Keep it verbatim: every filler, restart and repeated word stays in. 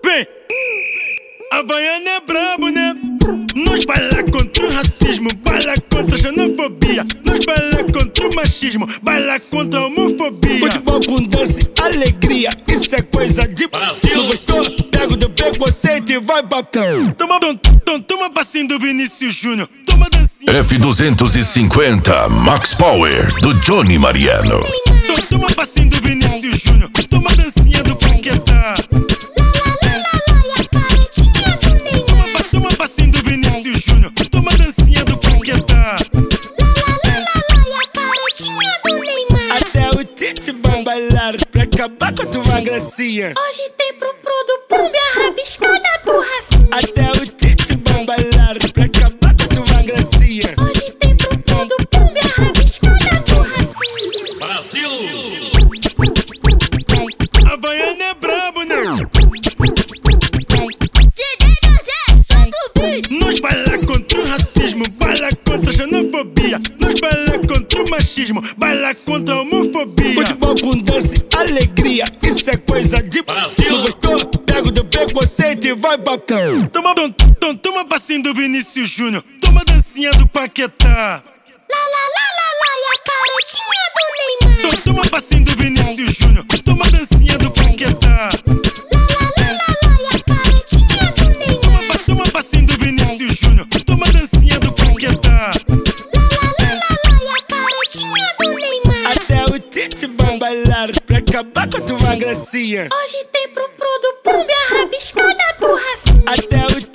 Vem! Havaiana é brabo, né? Nós baila contra o racismo, baila contra a xenofobia. Nós baila contra o machismo, baila contra a homofobia. Futebol com dança e alegria, isso é coisa de Brasil. Tu gostou? Pega o teu preconceito e vai pra tão. Toma, toma, toma, toma passinho do Vinícius Júnior. Toma dancinha F duzentos e cinquenta Max Power do Johnny Mariano. Toma, toma passinho do Vinícius Júnior. Toma dancinha do Paquetá. Toma passinho do Vinícius Júnior. Toma dancinha do Paquetá. Até o Tite vai bailar pra acabar com a tua gracinha. Hoje tem pro pro do pumbi a rabiscada do Rafinha. Até o Tite vai bailar pra acabar com a tua gracinha. Hoje tem pro pro do pumbi a rabiscada do Rafinha. Brasil! Havaiana é brabo, né? Nós baila contra o racismo, baila contra a xenofobia. Nós baila contra o machismo, baila contra a homofobia. Futebol com dança e alegria, isso é coisa de Brasil. Tu gostou? Pega o teu preconceito e vai pra tão. Toma, toma, toma, toma passinho do Vinícius Júnior. Toma dancinha do Paquetá. Lá, lá, lá, lá, lá, e a caretinha do Neymar. Toma, toma passinho do Vinícius Júnior. Toma dancinha do Paquetá. Lá, lá, lá, lá, lá, e a caretinha do Neymar. Toma passinho do Vinícius Júnior. Toma dancinha do Paquetá. Lá, lá, lá, lá, lá, e a caretinha do Neymar. Até o Tite vai bailar pra acabar com a tua gracinha. Hoje tem pro pro do pumbi a rabiscada do Rafinha. Até o